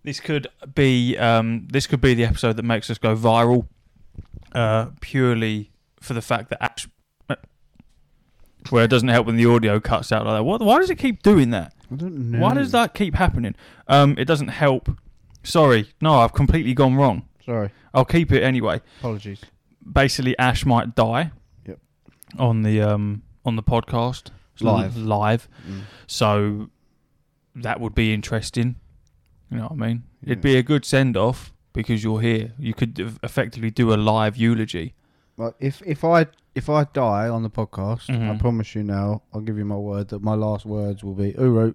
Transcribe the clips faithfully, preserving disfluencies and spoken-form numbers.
This could be um, this could be the episode that makes us go viral, uh, purely for the fact that Ash, where it doesn't help when the audio cuts out like that. What? Why does it keep doing that? I don't know. Why does that keep happening? Um, it doesn't help. Sorry, no, I've completely gone wrong. Sorry. I'll keep it anyway. Apologies. Basically, Ash might die. Yep. On the um on the podcast Live. L- live. Mm. So that would be interesting. You know what I mean? Yeah. It'd be a good send off because you're here. You could effectively do a live eulogy. Like if if I if I die on the podcast, Mhm. I promise you now, I'll give you my word that my last words will be Uru.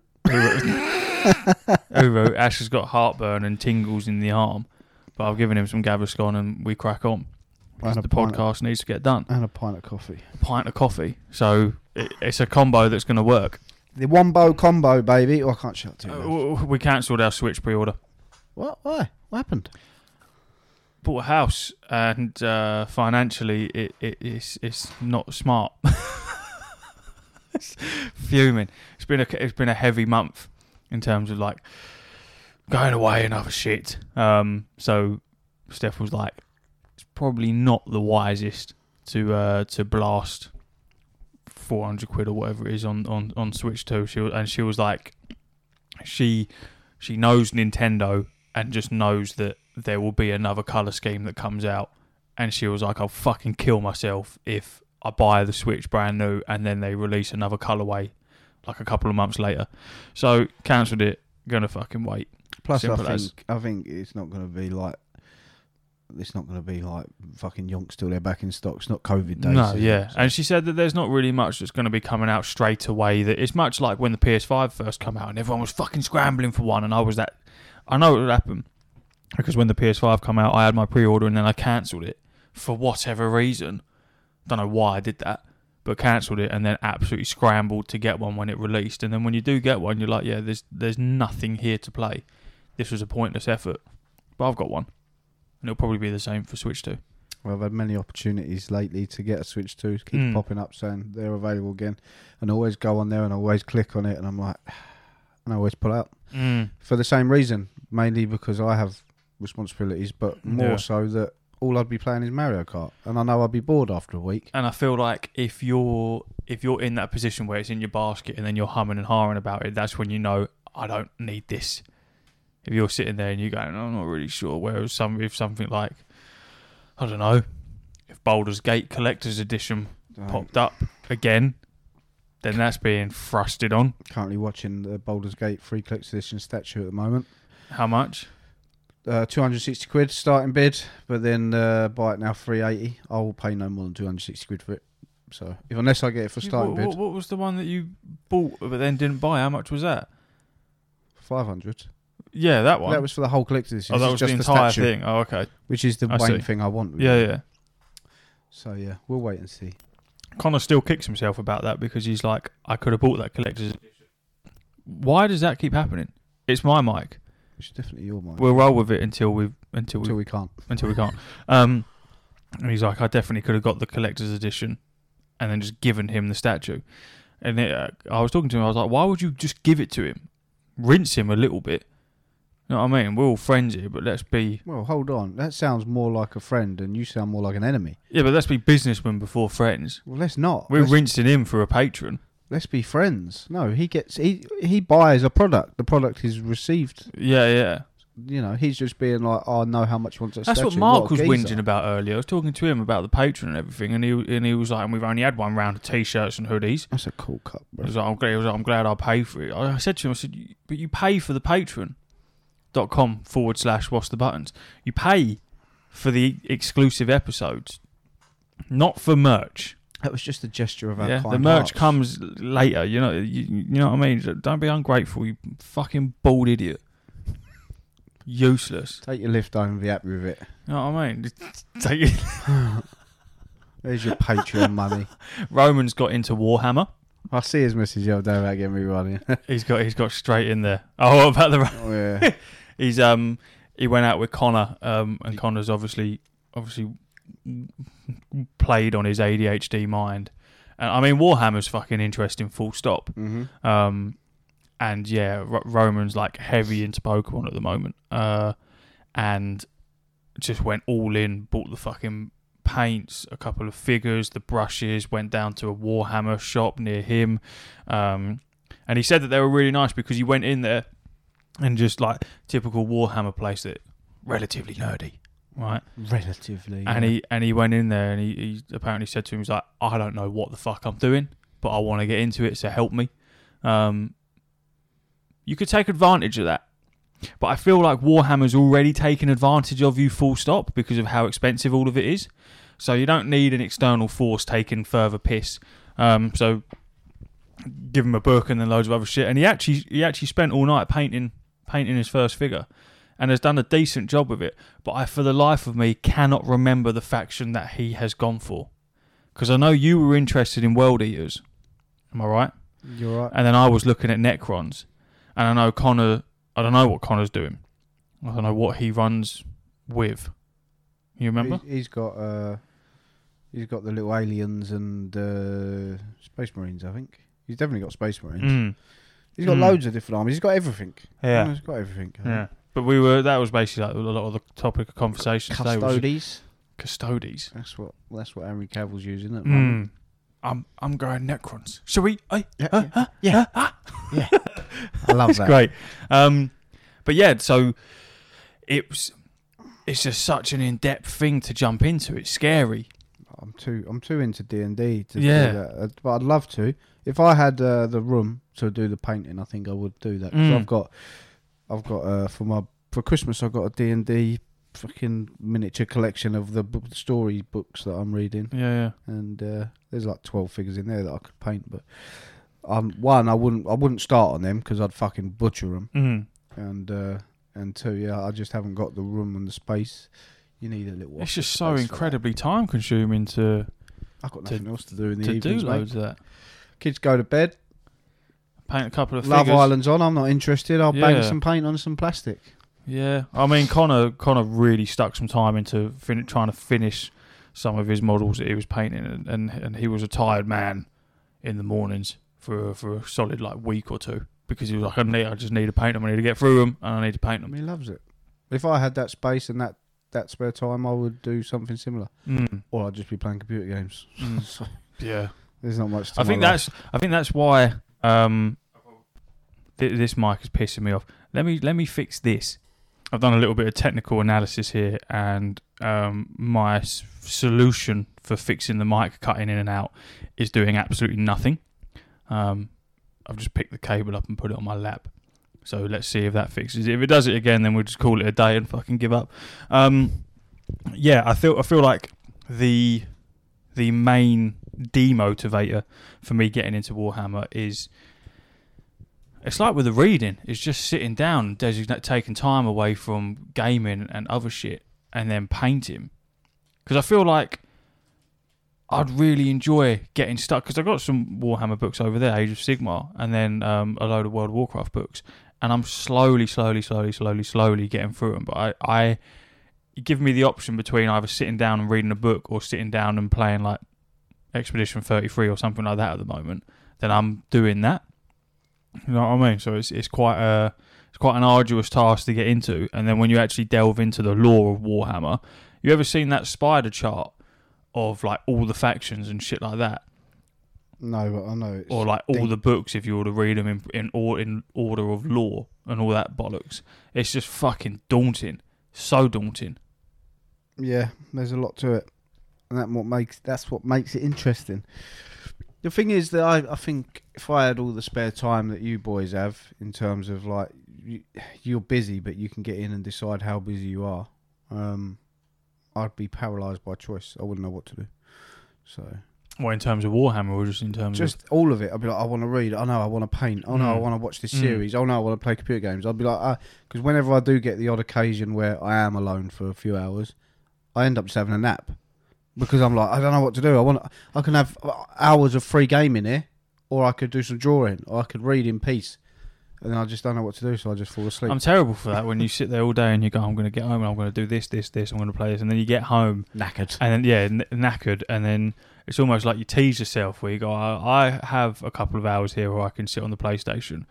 Uru, Ash has got heartburn and tingles in the arm, but I've given him some Gaviscon and we crack on. And a The pint podcast needs to get done. and a pint of coffee. A pint of coffee. So it, it's a combo that's going to work. The Wombo combo, baby. Oh, I can't shut too Uh, much. w- we cancelled our Switch pre-order. What? Why? What happened? Bought a house and uh, financially it, it it's it's not smart. It's fuming. It's been a it's been a heavy month in terms of like going away and other shit. Um, so Steph was like, it's probably not the wisest to uh, to blast four hundred quid or whatever it is on, on, on Switch two. She was, and she was like, she she knows Nintendo and just knows that there will be another colour scheme that comes out. And she was like, I'll fucking kill myself if I buy the Switch brand new and then they release another colourway like a couple of months later. So cancelled it. Gonna fucking wait. Plus, I Simple think as. I think it's not going to be like it's not going to be like fucking yonks till they're back in stock. It's not COVID days. No, is it? yeah. So- And she said that there's not really much that's going to be coming out straight away. That it's much like when the P S five first came out and everyone was fucking scrambling for one, and I was that. I know it would happen because when the P S five came out, I had my pre-order and then I cancelled it for whatever reason. Don't know why I did that, but cancelled it and then absolutely scrambled to get one when it released. And then when you do get one, you're like, yeah, there's there's nothing here to play. This was a pointless effort, but I've got one, and it'll probably be the same for Switch two. Well, I've had many opportunities lately to get a Switch two. Keep Mm. popping up saying they're available again, and I always go on there and I always click on it, and I'm like, and I always pull out Mm. for the same reason, mainly because I have responsibilities, but more Yeah. so that all I'd be playing is Mario Kart, and I know I'd be bored after a week. And I feel like if you're if you're in that position where it's in your basket and then you're humming and hawing about it, that's when you know I don't need this. If you're sitting there and you're going, I'm not really sure. Whereas some if something like, I don't know, if Baldur's Gate Collector's Edition Like, popped up again, then that's being thrusted on. currently watching the Baldur's Gate free collector's edition statue at the moment. How much? Uh, two hundred sixty quid starting bid, but then uh, buy it now three eighty. I will pay no more than two hundred sixty quid for it. So if unless I get it for starting what, bid, what, what was the one that you bought but then didn't buy? How much was that? five hundred. Yeah, that one. That was for the whole collector's edition. oh, that This was is the just entire statue, thing. Oh, okay. which is the I main see. thing I want. Yeah, really. yeah. So yeah, we'll wait and see. Connor still kicks himself about that because he's like, I could have bought that collector's edition. Why does that keep happening? It's my mic. It's definitely your mind. We'll roll with it until we until we Until we can't. until we can't. Um, and he's like, I definitely could have got the collector's edition, and then just given him the statue. And it, uh, I was talking to him. I was like, why would you just give it to him? Rinse him a little bit. You know what I mean? We're all friends here, but let's be Well, hold on. That sounds more like a friend, and you sound more like an enemy. yeah, but let's be businessmen before friends. Well, let's not. We're let's, rinsing him for a patron. let's be friends. No, he gets he he buys a product. The product is received. Yeah, yeah. You know, he's just being like, oh, I know how much he wants a That's statue. what Mark What a was geezer. whinging about earlier. I was talking to him about the patron and everything, and he and he was like, and we've only had one round of t-shirts and hoodies. That's a cool cup, I bro. was like, I'm glad, I was like, I'm glad I pay for it. I said to him, I said, but you pay for the patron dot com forward slash what's the buttons. You pay for the exclusive episodes, not for merch. That was just a gesture of our Yeah, kind the merch hearts. comes later. You know, you, you know what I mean. Don't be ungrateful, you fucking bald idiot. Useless. Take your lift home and be happy with it. You know what I mean? Take it. There's your Patreon money. Roman's got into Warhammer. I see his message the other day about getting me running. He's got he's got straight in there. Oh, about the Oh, yeah. he's um he went out with Connor um and Connor's obviously obviously played on his A D H D mind. And I mean Warhammer's fucking interesting. Full stop. hmm Um, and yeah, R- Roman's like heavy into Pokemon at the moment, uh, and just went all in, bought the fucking paints, a couple of figures, the brushes, went down to a Warhammer shop near him, um, and he said that they were really nice because he went in there and just like typical Warhammer place that relatively nerdy, right? Relatively, and yeah. he and he went in there and he, he apparently said to him, he's like, I don't know what the fuck I'm doing, but I want to get into it, so help me. Um, you could take advantage of that. But I feel like Warhammer's already taken advantage of you full stop because of how expensive all of it is. So you don't need an external force taking further piss. Um, so give him a book and then loads of other shit. And he actually he actually spent all night painting painting his first figure and has done a decent job with it. But I, for the life of me, cannot remember the faction that he has gone for. Because I know you were interested in World Eaters. Am I right? You're right. And then I was looking at Necrons. And I know Connor... I don't know what Connor's doing. I don't know what he runs with. You remember? He's, he's got uh, he's got the little aliens and uh, Space Marines, I think. He's definitely got Space Marines. Mm. He's got Mm. loads of different armies. He's got everything. Yeah. He's got everything. I Yeah. think. But we were... That was basically like a lot of the topic of conversation today. Was Custodes. Custodes. That's what that's what Henry Cavill's using at the moment. Mm. I'm I'm going Necrons. Shall we? Hey, Yeah, huh, yeah. huh, Yeah. huh, Yeah. I love It's that. great. Um, but yeah, so it was. It's just such an in-depth thing to jump into. It's scary. I'm too I'm too into D and D to Yeah. do that. Uh, But I'd love to. If I had uh, the room to do the painting, I think I would do that. 'Cause Mm. I've got I've got uh, for my for Christmas I got a D and D fucking miniature collection of the book, story books that I'm reading, Yeah, yeah. and uh, there's like twelve figures in there that I could paint. But um, one I wouldn't I wouldn't start on them because I'd fucking butcher them, Mm. and uh, and two, yeah, I just haven't got the room and the space. You need a little. It's just office so space for that. incredibly time-consuming to I've got to- nothing else to do in the to do evenings, mate. loads of that. Kids go to bed. Paint a couple of Love figures. Island's on. I'm not interested. I'll bang Yeah. some paint on some plastic. Yeah, I mean, Connor Connor really stuck some time into fin- trying to finish some of his models that he was painting, and, and and he was a tired man in the mornings for for a solid like week or two because he was like, I need, I just need to paint them. I need to get through them, and I need to paint I them. mean, he loves it. If I had that space and that, that spare time, I would do something similar, Mm. or I'd just be playing computer games. Mm. So Yeah, there's not much. To I my think life. that's I think that's why um th- this mic is pissing me off. Let me let me fix this. I've done a little bit of technical analysis here, and um, my s- solution for fixing the mic cutting in and out is doing absolutely nothing. Um, I've just picked the cable up and put it on my lap. So let's see if that fixes it. If it does it again, then we'll just call it a day and fucking give up. Um, yeah, I feel I feel like the the main demotivator for me getting into Warhammer is. It's like with the reading, it's just sitting down and designate, taking time away from gaming and other shit and then painting. Because I feel like I'd really enjoy getting stuck, because I've got some Warhammer books over there, Age of Sigmar, and then um, a load of World of Warcraft books. And I'm slowly, slowly, slowly, slowly, slowly getting through them. But I, I you give me the option between either sitting down and reading a book or sitting down and playing like Expedition thirty-three or something like that at the moment, then I'm doing that. You know what I mean? So it's it's quite a it's quite an arduous task to get into, and then when you actually delve into the lore of Warhammer, you ever seen that spider chart of like all the factions and shit like that, No, but I know. It's or like all deep. the books if you were to read them in in, or, in order of lore and all that bollocks? It's just fucking daunting, so daunting. Yeah, there's a lot to it, and that what makes that's what makes it interesting. The thing is that I, I think if I had all the spare time that you boys have, in terms of like you, you're busy, but you can get in and decide how busy you are, um, I'd be paralysed by choice. I wouldn't know what to do. So Well, in terms of Warhammer, or just in terms just all of it. I'd be like, I want to read. Oh no, I want to paint. Oh no, I Mm. want to watch this Mm. series. Oh no, I want to play computer games. I'd be like, because whenever I do get the odd occasion where I am alone for a few hours, I end up just having a nap. Because I'm like, I don't know what to do. I want, I can have hours of free gaming here, or I could do some drawing, or I could read in peace, and then I just don't know what to do, so I just fall asleep. I'm terrible for that. When you sit there all day and you go, I'm going to get home and I'm going to do this, this, this, I'm going to play this, and then you get home knackered. and then yeah, n- knackered, and then it's almost like you tease yourself where you go, I, I have a couple of hours here where I can sit on the PlayStation,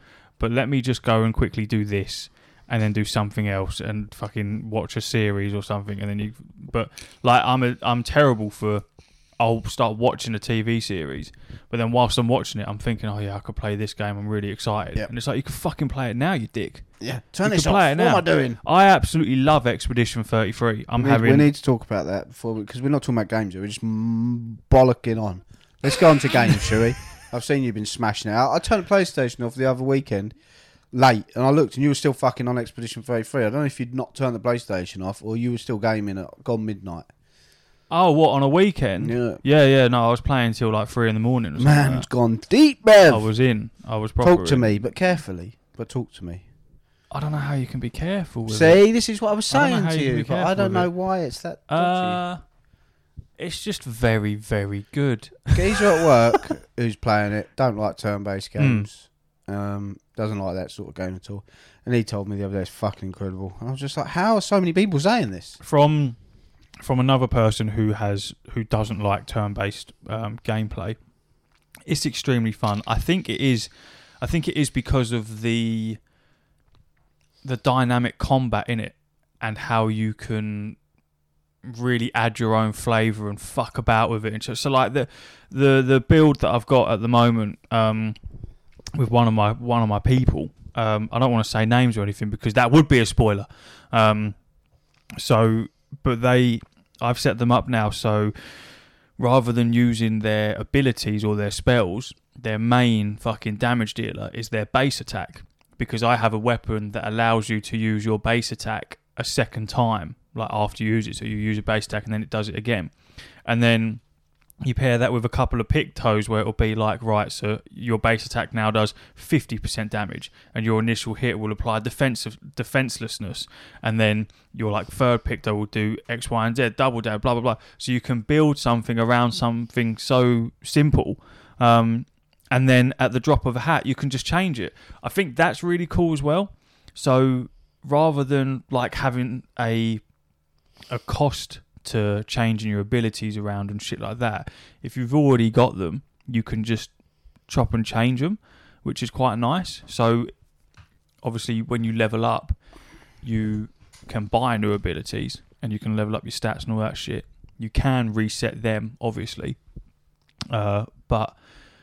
but let me just go and quickly do this and then do something else and fucking watch a series or something. And then you, but like I'm a, I'm terrible for. I'll start watching a T V series, but then whilst I'm watching it, I'm thinking, oh yeah, I could play this game. I'm really excited. Yep. And it's like, you can fucking play it now, you dick. Yeah, turn you this can off. play What it now. am I doing? I absolutely love Expedition thirty-three. I'm we, having. we need to talk about that before because we, we're not talking about games. We're just mm, bollocking on. Let's go on to games, shall we? I've seen you've been smashing it out. I turned the PlayStation off the other weekend late, and I looked, and you were still fucking on Expedition thirty-three. I don't know if you'd not turned the PlayStation off or you were still gaming at gone midnight. Oh, what, on a weekend? Yeah. Yeah, yeah, no, I was playing till like three in the morning or something. Man's like gone deep, Bev. I was in. I was proper Talk to in. me, but carefully. But talk to me. I don't know how you can be careful with it. See, this is what I was I don't know saying how to you can you, be but I careful don't with know it. why it's that dodgy. Uh, it's just very, very good. Geezer at work who's playing it, don't like turn-based Hmm. games, um, doesn't like that sort of game at all. And he told me the other day it's fucking incredible. And I was just like, how are so many people saying this? From from another person who has who doesn't like turn-based um, gameplay, it's extremely fun. I think it is. I think it is because of the the dynamic combat in it and how you can really add your own flavour and fuck about with it. And so, so like the the the build that I've got at the moment um, with one of my one of my people. Um, I don't want to say names or anything because that would be a spoiler. Um, so, but they, I've set them up now. So rather than using their abilities or their spells, their main fucking damage dealer is their base attack. Because I have a weapon that allows you to use your base attack a second time, like after you use it. So you use a base attack and then it does it again. And then you pair that with a couple of pictos where it'll be like, right, so your base attack now does fifty percent damage and your initial hit will apply defensive defenselessness. And then your like third picto will do X, Y, and Z, double damage, blah, blah, blah. So you can build something around something so simple. Um, and then at the drop of a hat, you can just change it. I think that's really cool as well. So rather than like having a a cost to changing your abilities around and shit like that, if you've already got them, you can just chop and change them, which is quite nice. So obviously when you level up, you can buy new abilities and you can level up your stats and all that shit. You can reset them, obviously, uh, but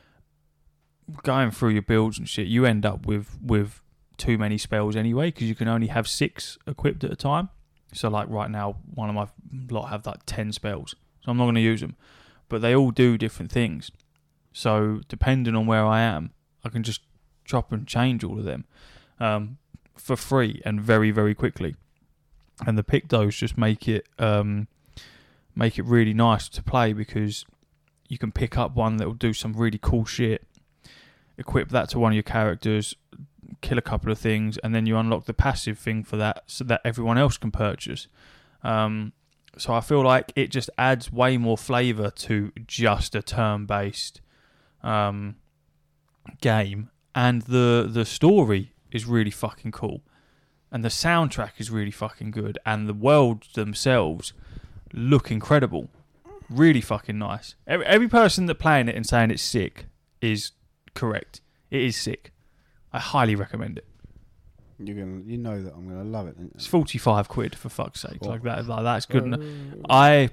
going through your builds and shit, you end up with with too many spells anyway, because you can only have six equipped at a time. So like right now, one of my lot have like ten spells, so I'm not going to use them, but they all do different things. So depending on where I am, I can just chop and change all of them um, for free and very very quickly. And the pictos just make it um, make it really nice to play, because you can pick up one that will do some really cool shit, equip that to one of your characters, kill a couple of things, and then you unlock the passive thing for that so that everyone else can purchase. Um, so I feel like it just adds way more flavour to just a turn-based um, game. And the, the story is really fucking cool. And the soundtrack is really fucking good. And the worlds themselves look incredible. Really fucking nice. Every, every person that playing it and saying it's sick is correct. It is sick. I highly recommend it. You're gonna, you know that I'm gonna love it. It's forty-five quid for fuck's sake. Oh. Like that, like that's good enough. I,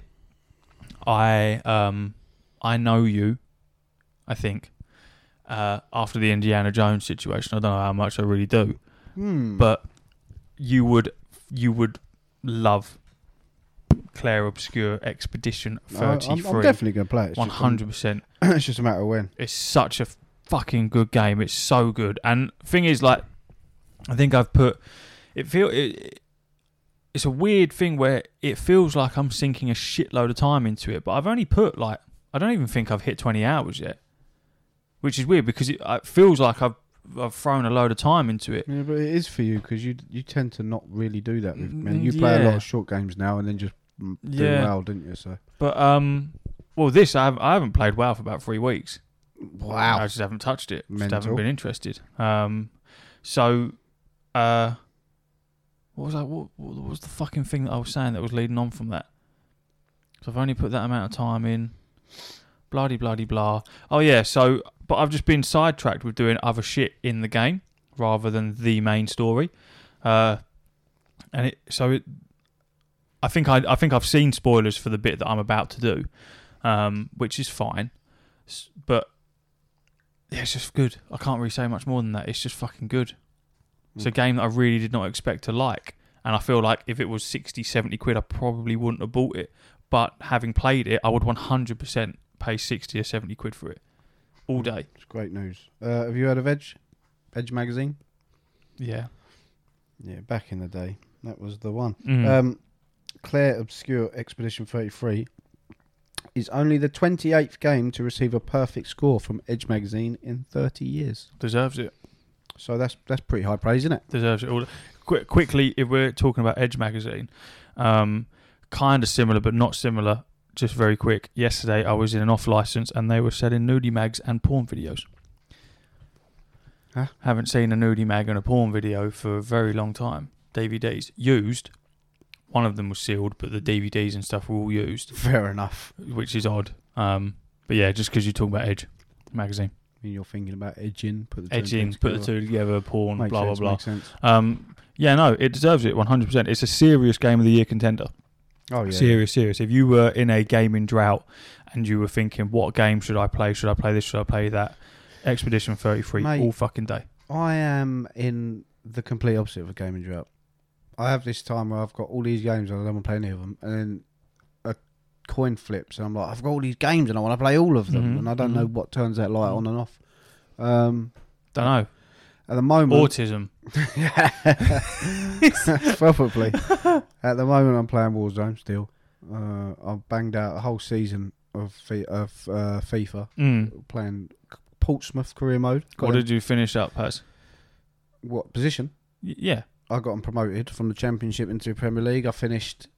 I, um, I know you. I think uh, after the Indiana Jones situation, I don't know how much I really do, Hmm. but you would, you would love Claire Obscure Expedition thirty-three. I'm, I'm definitely gonna play it. One hundred percent. It's just a matter of when. It's such a fucking good game. It's so good. And thing is, like, I think I've put it feel it, it's a weird thing where it feels like I'm sinking a shitload of time into it, but I've only put like I don't even think I've hit twenty hours yet, which is weird because it, it feels like I've I've thrown a load of time into it. Yeah, but it is for you because you you tend to not really do that with me. Mm, You play a lot yeah. of short games now and then just mm, do Yeah. well, didn't you? So But um, well, this I haven't, I haven't played WoW for about three weeks. wow. I just haven't touched it. Just Mental. haven't been interested. Um, so, uh, what was I? What, what was the fucking thing that I was saying that was leading on from that? So I've only put that amount of time in. Bloody bloody blah. Oh yeah. So, but I've just been sidetracked with doing other shit in the game rather than the main story. Uh, and it so it, I think I I think I've seen spoilers for the bit that I'm about to do, um, which is fine, but yeah, it's just good. I can't really say much more than that. It's just fucking good. It's a game that I really did not expect to like, and I feel like if it was sixty, seventy quid, I probably wouldn't have bought it. But having played it, I would one hundred percent pay sixty or seventy quid for it all day. It's great news. Uh, have you heard of Edge? Edge magazine? Yeah. Yeah, back in the day, that was the one. Mm. Um, Claire Obscure Expedition thirty-three is only the twenty-eighth game to receive a perfect score from Edge magazine in thirty years. Deserves it. So that's that's pretty high praise, isn't it? Deserves it all. Qu- quickly, if we're talking about Edge magazine, um, kind of similar but not similar. Just very quick. Yesterday, I was in an off license and they were selling nudie mags and porn videos. Huh? Haven't seen a nudie mag and a porn video for a very long time. D V Ds used. One of them was sealed, but the D V Ds and stuff were all used, Fair enough. which is odd. Um, but yeah, just because you talk about Edge magazine, I mean, you're thinking about edging, put the two edging, things put the together. two together, porn, Makes blah sense, blah makes blah. sense. Um, yeah, no, it deserves it one hundred percent. It's a serious game of the year contender. Oh yeah, serious, serious. If you were in a gaming drought and you were thinking, what game should I play? Should I play this? Should I play that? Expedition thirty-three Mate, all fucking day. I am in the complete opposite of a gaming drought. I have this time where I've got all these games and I don't want to play any of them, and then a coin flips and I'm like, I've got all these games and I want to play all of them, Mhm, and I don't mhm. know what turns that light on and off. Um, Don't know. at the moment, Autism. probably. At the moment, I'm playing Warzone still. Uh, I've banged out a whole season of fi- of uh, FIFA, Mm. playing Portsmouth career mode. Got What them- did you finish up as? what position? Y- yeah. I got them promoted from the Championship into the Premier League. I finished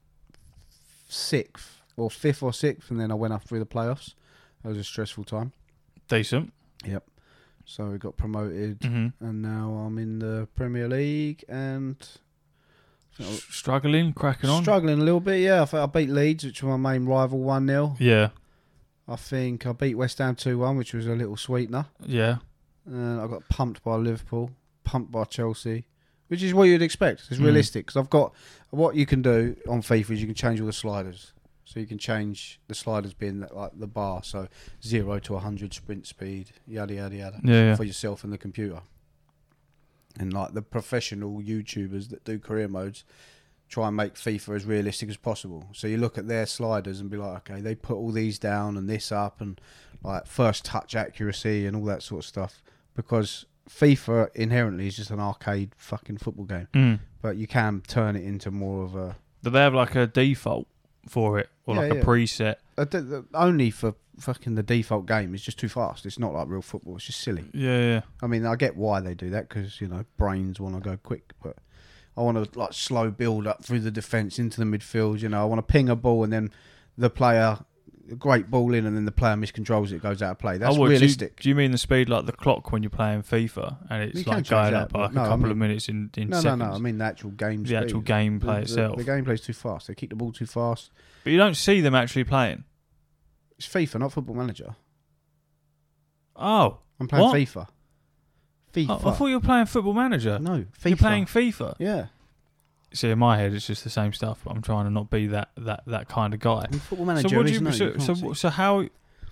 sixth or fifth or sixth, and then I went up through the playoffs. That was a stressful time. Decent. Yep. So we got promoted, hmm and now I'm in the Premier League and I think I- Struggling, cracking on. struggling a little bit. Yeah, I think I beat Leeds, which was my main rival, one nil. yeah. I think I beat West Ham two one, which was a little sweetener. Yeah. Uh, I got pumped by Liverpool, pumped by Chelsea, which is what you'd expect. It's Mm. realistic because I've got what you can do on FIFA is you can change all the sliders. So you can change the sliders being like the bar, so zero to a hundred sprint speed, yada yada yada, Yeah, yeah. for yourself and the computer. And like the professional YouTubers that do career modes try and make FIFA as realistic as possible. So you look at their sliders and be like, okay, they put all these down and this up and like first touch accuracy and all that sort of stuff. Because FIFA inherently is just an arcade fucking football game. Mm. But you can turn it into more of a... Do they have like a default for it? Or Yeah, like yeah. a preset? a d- d- only for fucking the default game. It's just too fast. It's not like real football. It's just silly. Yeah, yeah. I mean, I get why they do that because, you know, brains want to go quick. But I want to like slow build up through the defence into the midfield. You know, I want to ping a ball and then the player... a great ball in and then the player miscontrols it, it goes out of play. That's oh, what, realistic. Do you, do you mean the speed like the clock when you're playing FIFA and it's You can like change going that, up by like but no, a I couple mean- of minutes in, in no, seconds? no, no. I mean the actual game. the actual speed. gameplay the, itself. The, the gameplay's too fast. They kick the ball too fast. But you don't see them actually playing. It's FIFA, not Football Manager. Oh. I'm playing What? FIFA. FIFA. I, I thought you were playing Football Manager. no, FIFA. You're playing FIFA. Yeah. See, in my head, it's just the same stuff, but I'm trying to not be that, that, that kind of guy. I mean, Football Manager So what do is you? no, So, you can't so, see. so how?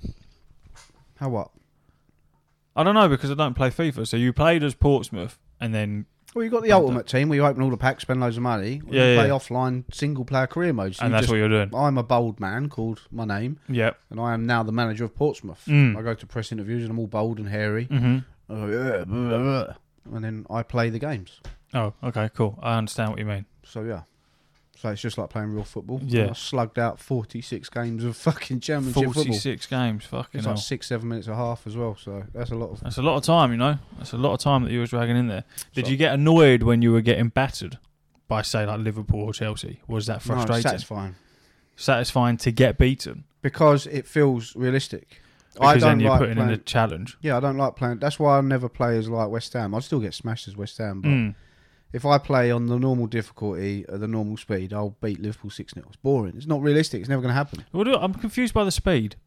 How what? I don't know because I don't play FIFA. So you played as Portsmouth, and then Well, you've got the I ultimate team where you open all the packs, spend loads of money. Or Yeah, you play yeah. offline single player career mode. So and you that's just, what you're doing. I'm a bold man called my name, Yep. and I am now the manager of Portsmouth. Mm. I go to press interviews and I'm all bold and hairy. Mhm. I go, "Yeah, blah, blah, blah," and then I play the games. Oh, okay, cool. I understand what you mean. So yeah, so it's just like playing real football. Yeah. I slugged out forty-six games of fucking championship football. Forty-six games. Fucking It's hell. like six, seven minutes a half as well. So that's a lot of. That's a lot of time, you know. That's a lot of time that you were dragging in there. Did So- you get annoyed when you were getting battered by, say, like Liverpool or Chelsea? Was that No, it's frustrating? satisfying Satisfying to get beaten because it feels realistic. because I don't then you're like putting playing. in a challenge. Yeah, I don't like playing. That's why I never play as like West Ham. I still get smashed as West Ham, but Mm. if I play on the normal difficulty at the normal speed, I'll beat Liverpool six nil. It's boring. It's not realistic. It's never going to happen. What do- I'm confused by the speed.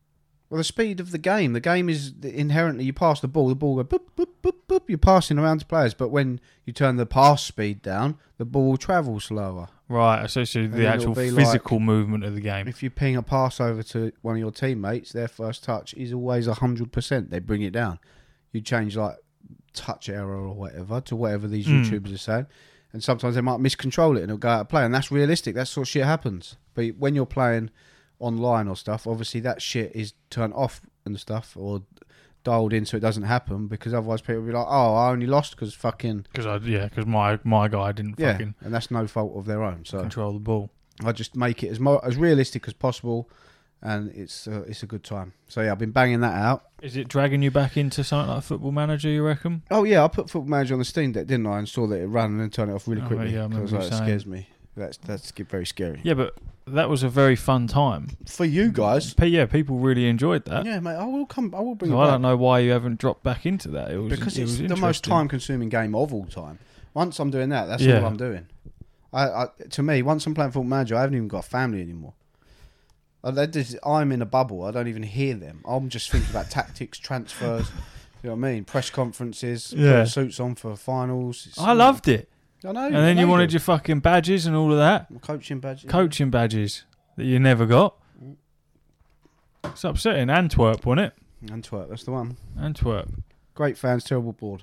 Well, the speed of the game. The game is inherently you pass the ball, the ball goes boop, boop, boop, boop. You're passing around to players, but when you turn the pass speed down, the ball will travel slower. Right, essentially the then actual it'll be physical like- movement of the game. If you ping a pass over to one of your teammates, their first touch is always one hundred percent. They bring it down. You change like touch error or whatever to whatever these Mm. YouTubers are saying. And sometimes they might miscontrol it and it'll go out of play. And that's realistic. That sort of shit happens. But when you're playing online or stuff, obviously that shit is turned off and stuff or dialed in so it doesn't happen, because otherwise people will be like, oh, I only lost because fucking... Because I yeah, because my my guy didn't Yeah, fucking and that's no fault of their own. So control the ball. I just make it as mo- as realistic as possible, and it's uh, it's a good time. So yeah, I've been banging that out. Is it dragging you back into something like Football Manager, you reckon? Oh yeah, I put Football Manager on the Steam Deck, didn't I? And saw that it ran and then turned it off really Oh, quickly. yeah, I remember because you like, it saying. scares me. That's that's ge- very scary. Yeah, but that was a very fun time. For you guys. But yeah, people really enjoyed that. Yeah, mate. I will come. I will bring So it I back. don't know why you haven't dropped back into that. It was because it it's was the most interesting. time-consuming game of all time. Once I'm doing that, that's Yeah. all I'm doing. I, I to me, once I'm playing Football Manager, I haven't even got a family anymore. I, they just, I'm in a bubble. I don't even hear them. I'm just thinking about tactics, transfers. You know what I mean? Press conferences, Yeah. putting suits on for finals. It's- I loved it. I know. And then I you know wanted do. your fucking badges and all of that. coaching badge. Coaching badges that you never got. It's upsetting. Antwerp, wasn't it? Antwerp, that's the one. Antwerp. Great fans, terrible board.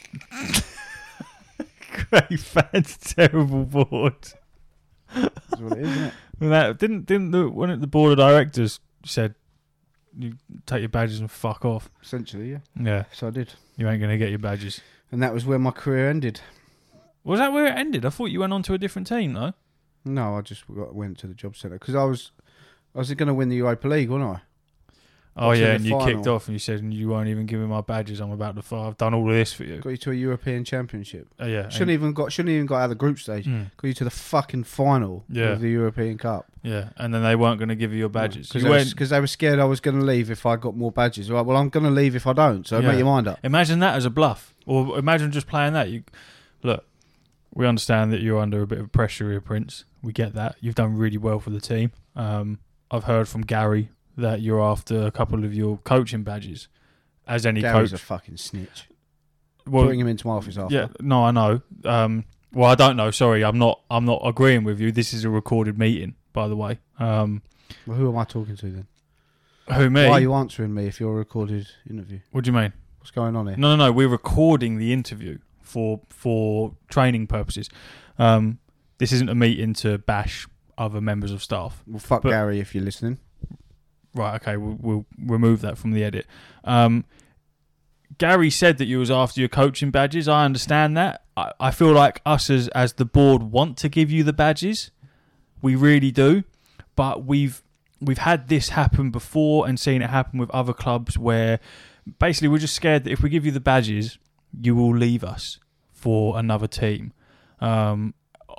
Great fans, terrible board. That's what it is, isn't it? And that didn't didn't the when the board of directors said you take your badges and fuck off. Essentially, yeah. Yeah, So I did, you ain't gonna get your badges. and that was where my career ended. Was that where it ended? I thought you went on to a different team though. No, I just got, went to the job centre because I was, I was going to win the Europa League, wasn't I? Oh Got to yeah, the and you final. kicked off and you said you won't even give me my badges. I'm about to fight. I've done all of this for you. Got you to a European Championship. Oh yeah, Shouldn't even got, shouldn't even got out of the group stage. and, mm, Got you to the fucking final Yeah. of the European Cup. yeah, and then they weren't going to give you your badges. Because You they, went, was- they were scared I was going to leave if I got more badges. Right, well, I'm going to leave if I don't. So Yeah. make your mind up. imagine that as a bluff, or imagine just playing that. You look. We understand that you're under a bit of pressure here, Prince. We get that. You've done really well for the team. Um, I've heard from Gary that you're after a couple of your coaching badges. As any Gary's a coach. fucking snitch. Well, Bring him into my office after. yeah, no, I know. Um, well, I don't know. Sorry, I'm not. I'm not agreeing with you. This is a recorded meeting, by the way. Um, Well, who am I talking to then? who me? Why are you answering me if you're a recorded interview? What do you mean? What's going on here? No, no, no. We're recording the interview for for training purposes. Um, this isn't a meeting to bash other members of staff. Well, fuck But- Gary if you're listening. Right, okay, we'll, we'll remove that from the edit. Um, Gary said that you was after your coaching badges. I understand that. I, I feel like us as, as the board want to give you the badges. We really do. But we've we've had this happen before and seen it happen with other clubs where basically we're just scared that if we give you the badges, you will leave us for another team. Um,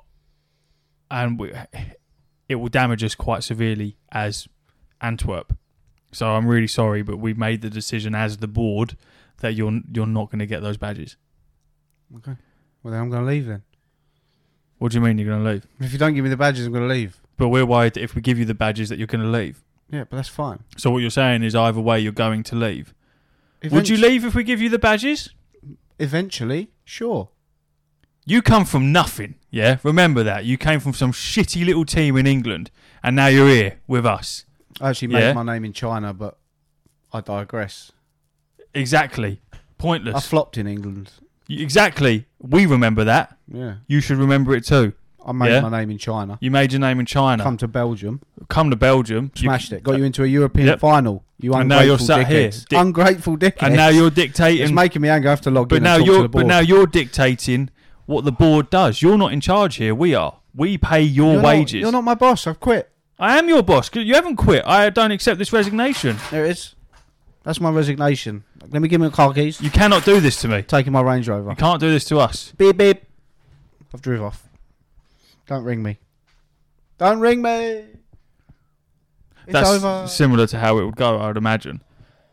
and we, it will damage us quite severely as Antwerp. So I'm really sorry, but we've made the decision as the board that you're you're not going to get those badges. Okay. Well, then I'm going to leave then. What do you mean you're going to leave? If you don't give me the badges, I'm going to leave. But we're worried that if we give you the badges that you're going to leave. Yeah, but that's fine. So what you're saying is either way you're going to leave. Eventu- Would you leave if we give you the badges? Eventually, sure. You come from nothing, yeah? Remember that. You came from some shitty little team in England, and now you're here with us. I actually made Yeah. my name in China, but I digress. Exactly. I Pointless. flopped in England. You- exactly. We remember that. Yeah. You should remember it too. I made Yeah. my name in China. You made your name in China. Come to Belgium. Come to Belgium. you- Smashed it. Got you into a European Yep. final. You And ungrateful now you're sat here. dickheads. Dick- Ungrateful dickheads. And now you're It's dictating. making me angry. I have to log But in now and talk to you're the board. but now you're dictating what the board does. You're not in charge here. We are. We pay your you're wages. Not, you're not my boss. I've quit. I am your boss. 'Cause you haven't quit. I don't accept this resignation. There it is. That's my resignation. Let me give me the car keys. You cannot do this to me. Taking my Range Rover. You can't do this to us. Beep beep. I've driven off. Don't ring me. Don't ring me. It's That's over. similar to how it would go, I would imagine.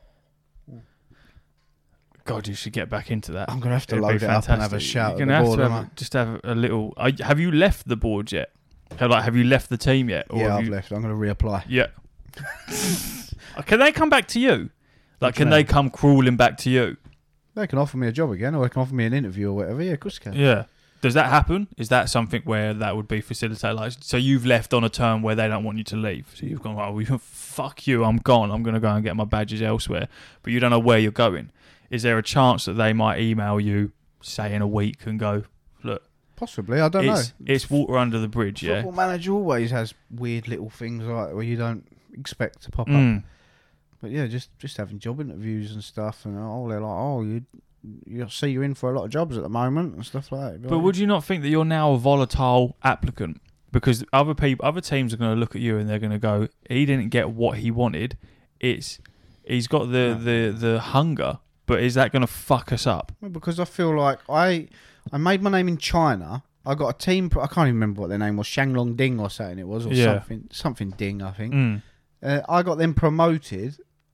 God, you should get back into that. I'm gonna have to It'd be load it up and have a fantastic. shout You're at gonna the have board. to aren't have, just have a little. Are, have you left the board yet? Have, like, have you left the team yet? I? Yeah, have I've you, left. I'm gonna reapply. Yeah. Can they come back to you? Like, What do you can they mean? come crawling back to you? They can offer me a job again, or they can offer me an interview or whatever. Yeah, of course they can. Yeah. Does that happen? Is that something where that would be facilitated? Like, so you've left on a term where they don't want you to leave. So you've gone, oh, well, fuck you, I'm gone. I'm going to go and get my badges elsewhere. But you don't know where you're going. Is there a chance that they might email you, say in a week, and go, look, Possibly, I don't it's, know. it's water under the bridge, yeah? Football Manager always has weird little things like where you don't expect to pop up. Mm. But yeah, just just having job interviews and stuff, and oh, they're like, oh, you you see you're in for a lot of jobs at the moment and stuff like that. But like, would you not think that you're now a volatile applicant? Because other people, other teams are going to look at you and they're going to go, he didn't get what he wanted. It's he's got the, the, the hunger, but is that going to fuck us up? Well, because I feel like I I made my name in China. I got a team. I can't even remember what their name was, Shanglong Ding or something. It was or Yeah. something something Ding, I think. Mm. Uh, I got them promoted,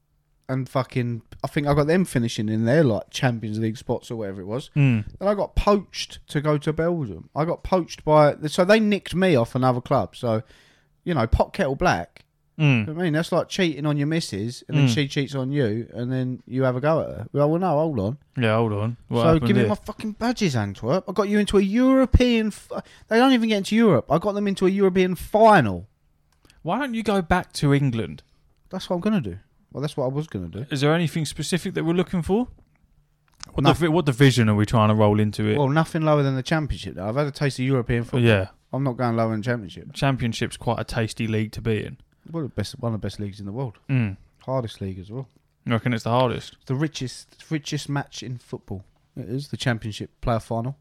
and fucking, I think I got them finishing in their like Champions League spots or whatever it was. Mm. And I got poached to go to Belgium. I got poached by, so they nicked me off another club. So, you know, pot kettle black. Mm. I mean, that's like cheating on your missus, and then Mm. she cheats on you, and then you have a go at her. Well, well no, hold on. Yeah, hold on. What so happened give me here? my fucking badges, Antwerp. I got you into a European. F- they don't even get into Europe. I got them into a European final. Why don't you go back to England? That's what I'm gonna do. Well, that's what I was gonna do. Is there anything specific that we're looking for? What, No. divi- what division are we trying to roll into it? Well, nothing lower than the Championship. Though I've had a taste of European football. yeah, I'm not going lower than Championship. Championship's quite a tasty league to be in. Well, the best, one of the best leagues in the world. Mm. Hardest league as well. You reckon it's the hardest? The richest, richest match in football. It is the Championship player final.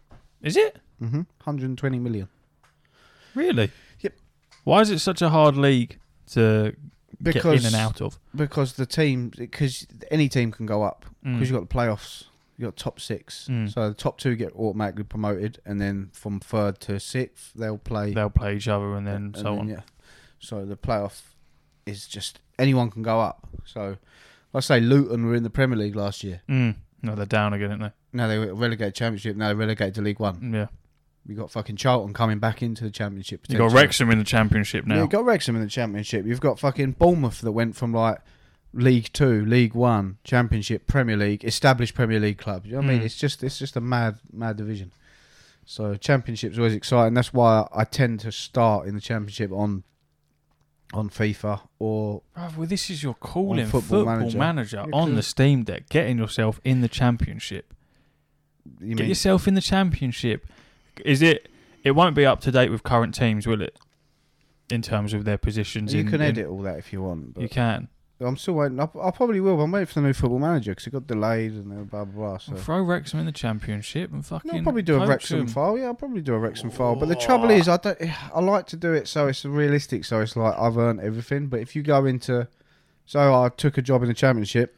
Is it? Mm-hmm. one hundred twenty million. Really? Yep. Why is it such a hard league to Because get in and out of? Because the team, because any team can go up. Mm. Because you've got the playoffs. You've got top six. Mm. So the top two get automatically promoted, and then from third to sixth, they'll play. They'll play each other and then and so then, on. Yeah. So the playoff is just anyone can go up. So I say Luton were in the Premier League last year. Mm. No, they're down again, aren't Now they were relegated Championship. Now they're relegated to League One. they? Yeah. You got fucking Charlton coming back into the Championship. You got potentially. Wrexham in the Championship now. Yeah, you got Wrexham in the Championship. You've got fucking Bournemouth that went from like League Two, League One, Championship, Premier League, established Premier League club. You know what I mean? Mm. It's just it's just a mad mad division. So Championship's always exciting. That's why I tend to start in the Championship on on FIFA or Bruv, well, this is your calling, On football, Football manager, Manager. Yeah, on the 'cause- Steam Deck, getting yourself in the Championship. you Get mean yourself in the Championship. Is it? It won't be up to date with current teams, will it? In terms of their positions, you in, can in- edit all that if you want. But You can. I'm still waiting. I, I probably will. But I'm waiting for the new Football Manager because it got delayed and blah blah blah. So. Well, throw Wrexham in the Championship and fucking. No, I'll probably do a poach Wrexham them. file. Yeah, I'll probably do a Wrexham file. But the trouble is, I don't. I like to do it so it's realistic. So it's like I've earned everything. But if you go into, so I took a job in the Championship,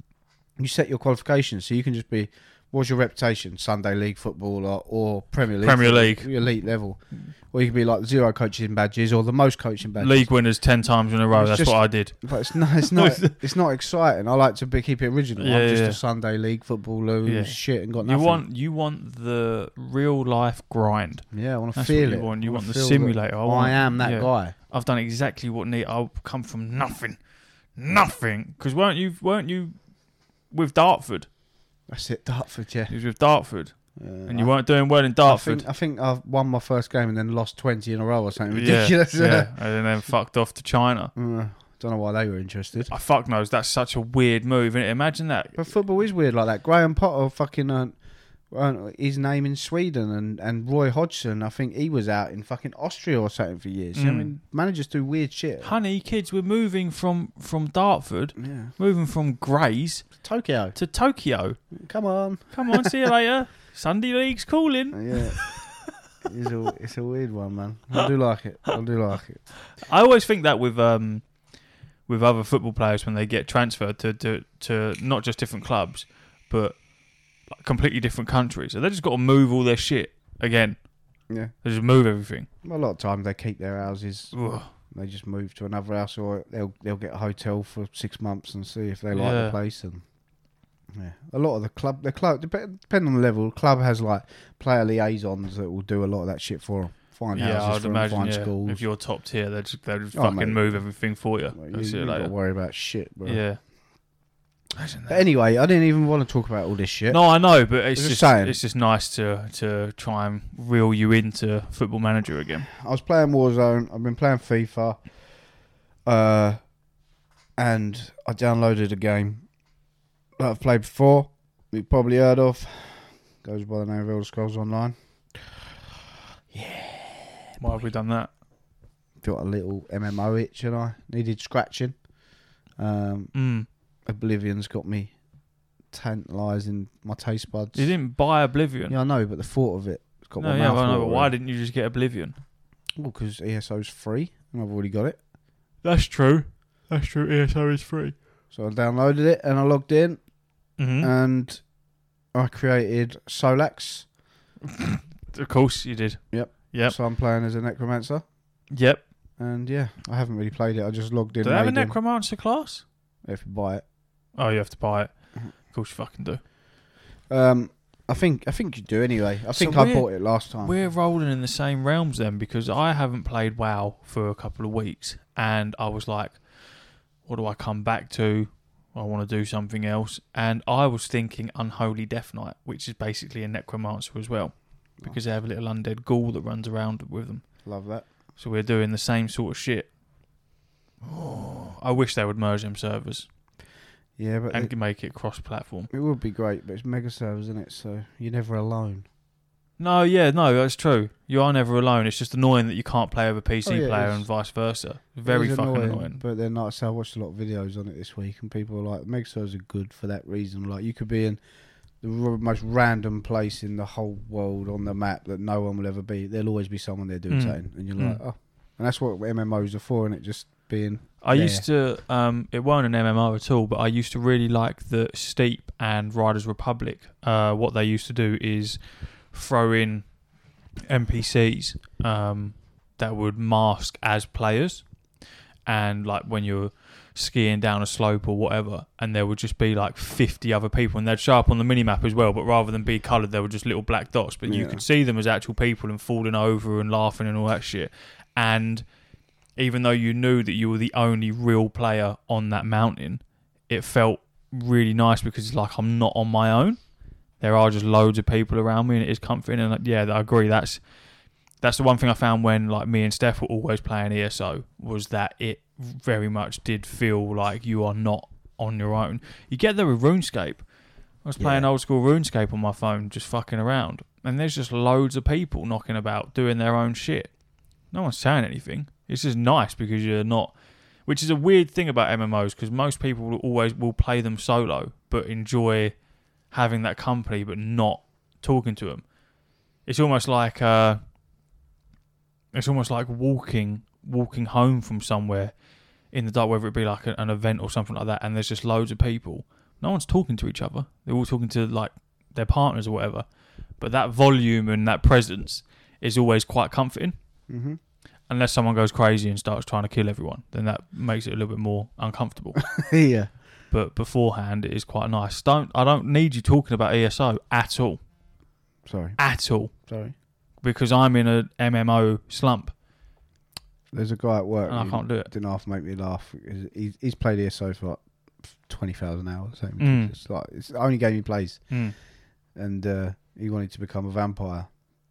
you set your qualifications so you can just be. What's your reputation? Sunday League football or, or Premier League? Premier football, League. elite level. Or you could be like zero coaching badges or the most coaching badges. League winners ten times in a row. It's That's just- what I did. But it's not. It's not. it's not exciting. I like to be, keep it original. Yeah, I'm just yeah. a Sunday League football lose Yeah. shit and got You nothing. want you want the real life grind. Yeah, I want to That's feel what you it. want. You I want the feel that simulator. I, want, I am that yeah. guy. I've done exactly what need. I've come from nothing, nothing. Because weren't you? Weren't you with Dartford? That's it, Dartford. Yeah. You was with Dartford, Uh, and you weren't doing well in Dartford. I think, I think I've won my first game and then lost twenty in a row or something Yeah, ridiculous. yeah, and then fucked off to China. Uh, don't know why they were interested. I fuck knows. That's such a weird move, isn't it? Imagine that. But football is weird like that. Graham Potter fucking earned, earned his name in Sweden, and, and Roy Hodgson, I think he was out in fucking Austria or something for years. I Mm. mean, managers do weird shit. Honey, kids, we're moving from from Dartford, Yeah. moving from Grays Tokyo. to Tokyo. Come on. Come on, see you later. Sunday League's calling. Yeah. it's, a, it's a weird one, man. I do like it. I do like it. I always think that with um with other football players when they get transferred to to, to not just different clubs, but like completely different countries. So they just got to move all their shit again. Yeah. They just move everything. A lot of times they keep their houses. Ugh. They just move to another house, or they'll they'll get a hotel for six months and see if they like Yeah. the place. And yeah, a lot of the club, the club, dep- depending on the level, the club has like player liaisons that will do a lot of that shit for them. find Yeah, houses I'd for them, imagine. find Yeah. schools. If you're top tier, they'd just, they'd just Oh, fucking mate. move everything for you. Well, They'll you see you you got later. to worry about shit, bro. Yeah. Imagine But that. anyway, I didn't even want to talk about all this shit. No, I know, but it's just just, saying. it's just nice to to try and reel you into Football Manager again. I was playing Warzone. I've been playing FIFA. Uh, and I downloaded a game that I've played before. You've probably heard of. Goes by the name of Elder Scrolls Online. Why have we done that? Got a little M M O itch, and I needed scratching. Um, Mm. Oblivion's got me tantalising my taste buds. You didn't buy Oblivion. Yeah, I know, but the thought of it has got No, my yeah, mouth well, no, but watering. why didn't you just get Oblivion? Well, because E S O's free, and I've already got it. That's true. That's true. E S O is free. So I downloaded it, and I logged in, Mm-hmm. and I created Solax. Of course you did. Yep. Yep. So I'm playing as a necromancer, Yep. and yeah, I haven't really played it. I just logged in. Do they have a made in. Necromancer class? If you buy it, Oh, you have to buy it. Mhm. Of course you fucking do. um, I think I think you do anyway. I So think I we're- bought it last time. We're rolling in the same realms then, because I haven't played WoW for a couple of weeks, and I was like, what do I come back to? I want to do something else. And I was thinking Unholy Death Knight, which is basically a necromancer as well, because they have a little undead ghoul that runs around with them. Love that. So we're doing the same sort of shit. I wish they would merge them servers Yeah, but and it, make it cross-platform. it would be great. But it's mega servers, isn't it? So you're never alone. No, yeah, no, that's true. You are never alone. It's just annoying that you can't play with a P C Oh, yeah, it player is. and vice versa. Very It is fucking annoying. But then, like I said, I watched a lot of videos on it this week, and people are like, mega servers are good for that reason. Like, you could be in the r- most random place in the whole world on the map that no one will ever be. There'll always be someone there doing Mm. something, and you're Mm. like, oh. And that's what M M Os are for, and it just being. I there. used to, um, it weren't an M M O at all, but I used to really like the Steep and Riders Republic. Uh, what they used to do is throw in N P Cs um, that would mask as players, and like when you're skiing down a slope or whatever, and there would just be like fifty other people, and they'd show up on the minimap as well, but rather than be coloured, they were just little black dots, but you Yeah. could see them as actual people and falling over and laughing and all that shit. And even though you knew that you were the only real player on that mountain, it felt really nice because it's like, I'm not on my own. There are just loads of people around me, and it is comforting. And like, yeah, I agree. That's that's the one thing I found when like me and Steph were always playing E S O, was that it very much did feel like you are not on your own. You get there with RuneScape. I was playing Yeah. old school RuneScape on my phone, just fucking around, and there's just loads of people knocking about doing their own shit. No one's saying anything. It's just nice because you're not, which is a weird thing about M M Os, because most people will always will play them solo but enjoy having that company but not talking to them. It's almost like uh, it's almost like walking walking home from somewhere in the dark, whether it be like a, an event or something like that, and there's just loads of people. No one's talking to each other. They're all talking to like their partners or whatever. But that volume and that presence is always quite comforting. Mm-hmm. Unless someone goes crazy and starts trying to kill everyone, then that makes it a little bit more uncomfortable. Yeah. But beforehand, it is quite nice. Don't I don't need you talking about E S O at all, Sorry. at all, Sorry. because I'm in a M M O slump There's a guy at work. and I who can't do it. Didn't half make me laugh. He's, he's played E S O for like twenty thousand hours. So Mm. It's like it's the only game he plays, Mm. and uh, he wanted to become a vampire.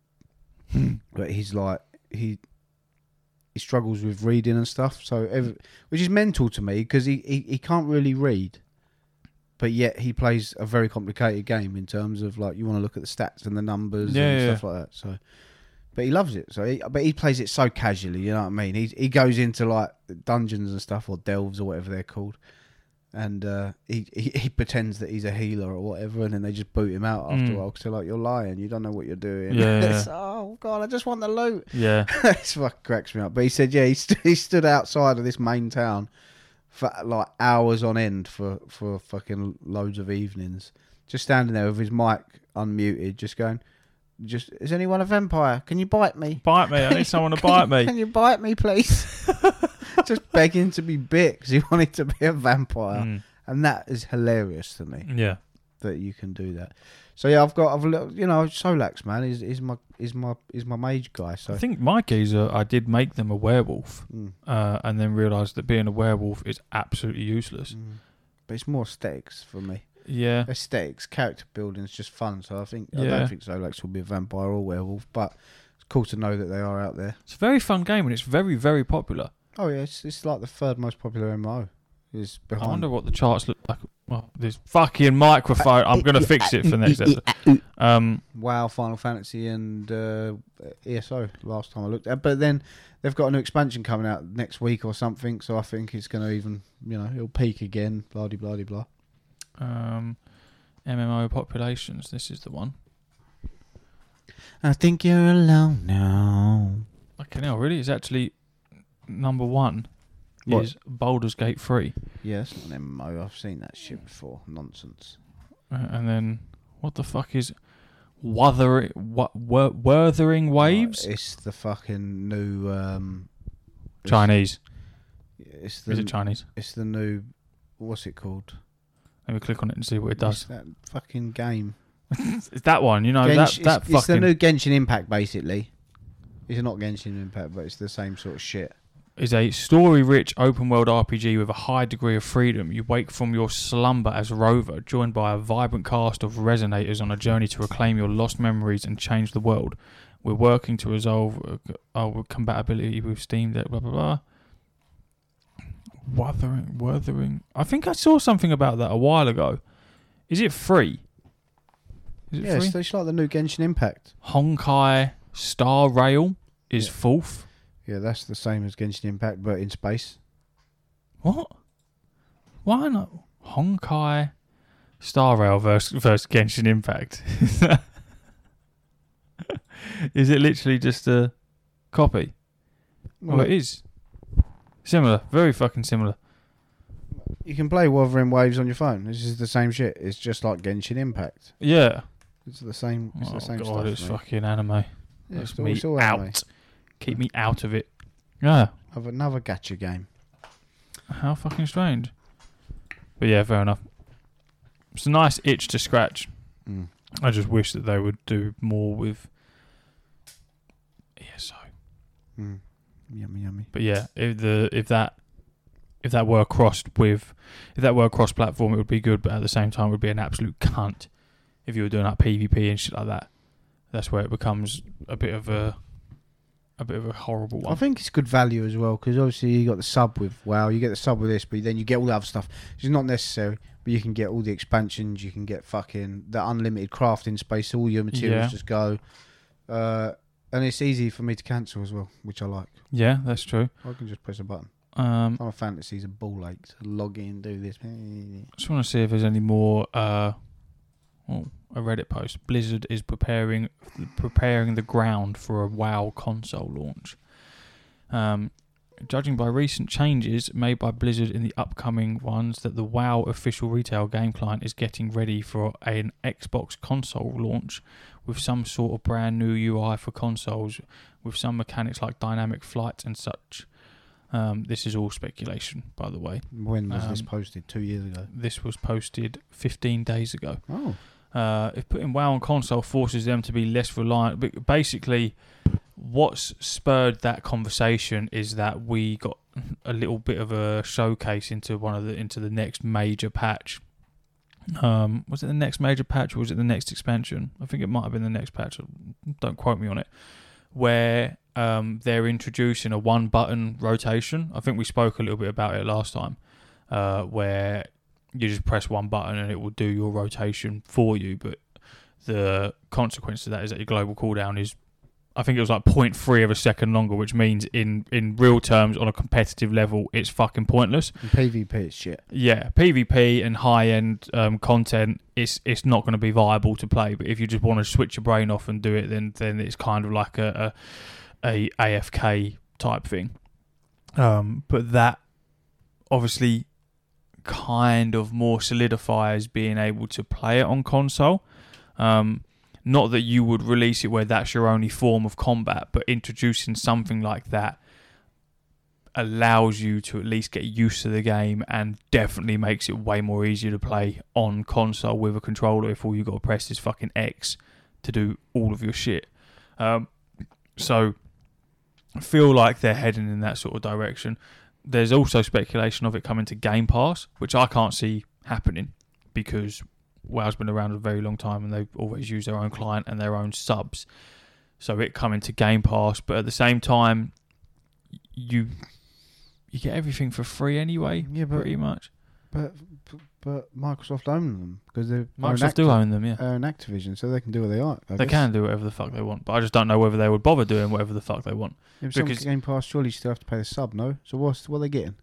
But he's like he he struggles with reading and stuff. So every, which is mental to me because he, he he can't really read, but yet he plays a very complicated game in terms of like you want to look at the stats and the numbers Yeah, and yeah, stuff like that. So. But he loves it. So, he, but he plays it so casually. You know what I mean? He he goes into like dungeons and stuff, or delves, or whatever they're called, and uh, he, he he pretends that he's a healer or whatever, and then they just boot him out after Mm. a while because they're like, "You're lying. You don't know what you're doing." Yeah, It's, yeah. oh God, I just want the loot. Yeah, It's fucking cracks me up. But he said, yeah, he, st- he stood outside of this main town for like hours on end for for fucking loads of evenings, just standing there with his mic unmuted, just going. Just is anyone a vampire? Can you bite me? bite me. I need someone to bite me. Can you bite me, please? Just begging to be bit because he wanted to be a vampire, Mm. and that is hilarious to me Yeah, that you can do that. So yeah, I've got, I've little, you know, Solax man is is my is my is my mage guy. So I think my geezer, I did make them a werewolf, mm. uh, and then realised that being a werewolf is absolutely useless. Mm. But it's more aesthetics for me. Yeah, Aesthetics, character building is just fun. So I think I Yeah. don't think Solax will be a vampire or werewolf, but it's cool to know that they are out there. it's a very fun game and it's very, very popular. Oh yeah, it's it's like the third most popular M M O. Is behind. I wonder what the charts look like. Well, this fucking microphone. I'm going to fix it for next episode. Um, WoW, Final Fantasy, and uh, E S O. Last time I looked at, but then they've got a new expansion coming out next week or something. So I think it's going to even, you know, it'll peak again. Blah de blah de blah. um, M M O populations. This is the one. I think you're alone now. Okay, now really, it's actually number one. What? Is Baldur's Gate three, Yeah, it's not an M M O. I've seen that shit before. Nonsense. uh, and then what the fuck is Wuthering what Wor- Wuthering Waves? Oh, it's the fucking new. Um, it's- Chinese. It's the. Is it Chinese? It's the new. What's it called? Let me click on it and see what it does. It's that fucking game. It's that one, you know, Gensh- that that it's, it's the fucking new Genshin Impact, basically. It's not Genshin Impact, but it's the same sort of shit. is a story-rich open-world R P G with a high degree of freedom. You wake from your slumber as Rover, joined by a vibrant cast of resonators on a journey to reclaim your lost memories and change the world. We're working to resolve uh, our compatibility with Steam Deck, blah, blah, blah. Wuthering, Wuthering. I think I saw something about that a while ago. Is it free? Is it Yeah, free? it's, it's like the new Genshin Impact. Honkai Star Rail is Yeah. fourth. Yeah, that's the same as Genshin Impact, but in space. What? Why not? Honkai Star Rail versus, versus Genshin Impact. Is it literally just a copy? Well, it is. Similar. Very fucking similar. You can play Wuthering Waves on your phone. This is the same shit. It's just like Genshin Impact. Yeah. It's the same. It's Oh, the same God, stuff. it's mate. fucking anime. Yeah, That's it's all, me it's all out. anime. Keep me out of it. Yeah. Have another gacha game. How fucking strange. But yeah, fair enough. It's a nice itch to scratch. Mm. I just wish that they would do more with E S O. Mm. Yummy, yummy. But yeah, if the if that if that were crossed with if that were cross platform, it would be good. But at the same time, it would be an absolute cunt if you were doing like PvP and shit like that. That's where it becomes a bit of a a bit of a horrible one. I think it's good value as well, because obviously you got the sub with WoW, you get the sub with this, but then you get all the other stuff. It's not necessary, but you can get all the expansions, you can get fucking the unlimited crafting space, all your materials Yeah. just go. Uh, and it's easy for me to cancel as well, which I like. Yeah, that's true. I can just press a button. Um, Final Fantasy's a ball ache to log in, do this. just want to see if there's any more. Uh, oh, a Reddit post. Blizzard is preparing preparing the ground for a WoW console launch. Um, judging by recent changes made by Blizzard in the upcoming ones, that the WoW official retail game client is getting ready for an Xbox console launch with some sort of brand new U I for consoles, with some mechanics like dynamic flight and such. Um, this is all speculation, by the way. When was this Um, posted? Two years ago. This was posted fifteen days ago. Oh. Uh, if putting WoW on console forces them to be less reliant, but basically, what's spurred that conversation is that we got a little bit of a showcase into one of the into the next major patch. Um, was it the next major patch or was it the next expansion? I think it might have been the next patch. Don't quote me on it. Where um, they're introducing a one-button rotation. I think we spoke a little bit about it last time, uh, where you just press one button and it will do your rotation for you. But the consequence of that is that your global cooldown is, I think it was like zero point three of a second longer, which means in, in real terms on a competitive level, it's fucking pointless. In PvP, it's shit. Yeah, PvP and high-end um, content, it's it's not going to be viable to play. But if you just want to switch your brain off and do it, then then it's kind of like a a, a AFK type thing. Um, but that obviously kind of more solidifies being able to play it on console. Um, not that you would release it where that's your only form of combat, but introducing something like that allows you to at least get used to the game and definitely makes it way more easier to play on console with a controller if all you got to press is fucking X to do all of your shit. Um, so I feel like they're heading in that sort of direction. There's also speculation of it coming to Game Pass, which I can't see happening because WoW's been around a very long time and they've always used their own client and their own subs. So it coming to Game Pass, but at the same time, you you get everything for free anyway, Yeah, but- pretty much. But, but but Microsoft own them because they're Microsoft do own them, yeah. own Activision, so they can do what they like. I They guess. can do whatever the fuck they want, but I just don't know whether they would bother doing whatever the fuck they want. Yeah, but some because- Game Pass, surely you still have to pay the sub, no? So what's what are they getting?